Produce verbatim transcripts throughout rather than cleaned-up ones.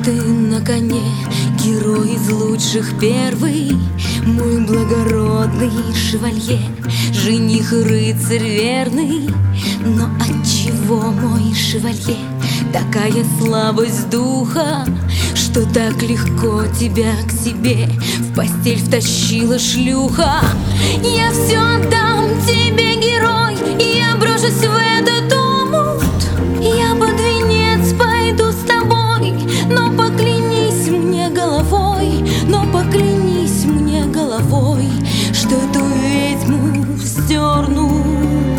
ты на коне, герой из лучших первый, мой благородный шевалье, жених и рыцарь верный. Но отчего, мой шевалье, такая слабость духа, что так легко тебя к себе в постель втащила шлюха? Я все отдам тебе, герой, я брошусь в этот омут, я под венец пойду с тобой, но поклянись мне головой, но поклянись мне головой, что эту ведьму вздернут.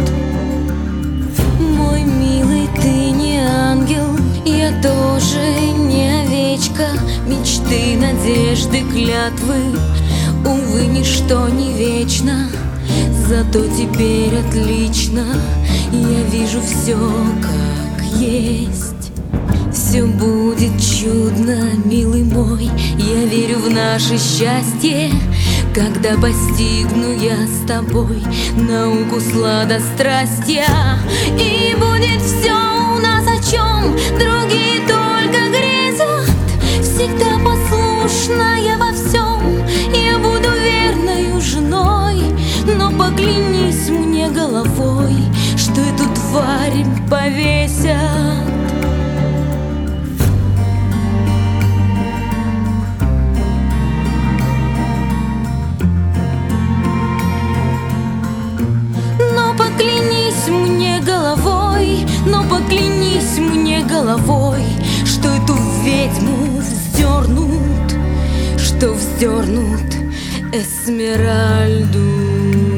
Мой милый, ты не ангел, я тоже не овечка, мечты, надежды, клятвы, увы, ничто не вечно. Зато теперь отлично я вижу все как есть. Все будет чудно, милый мой, я верю в наше счастье, когда постигну я с тобой науку сладострастия. И будет все у нас, о чем другие только грезят. Всегда послушная во всем, я буду верною женой, но поклянись мне головой, что эту тварь повесят. Поклянись мне головой, но поклянись мне головой, что эту ведьму вздернут, что вздернут Эсмеральду.